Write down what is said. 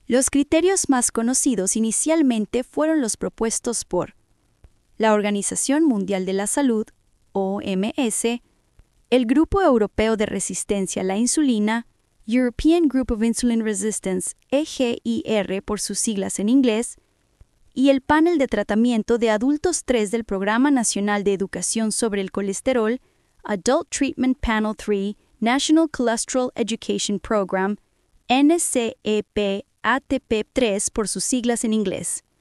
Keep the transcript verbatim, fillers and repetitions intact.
Los criterios más conocidos inicialmente fueron los propuestos por la Organización Mundial de la Salud, O M S, el Grupo Europeo de Resistencia a la Insulina, European Group of Insulin Resistance, E G I R por sus siglas en inglés, y el Panel de Tratamiento de Adultos tres del Programa Nacional de Educación sobre el Colesterol, Adult Treatment Panel tres, National Cholesterol Education Program, N C E P A T P tres por sus siglas en inglés.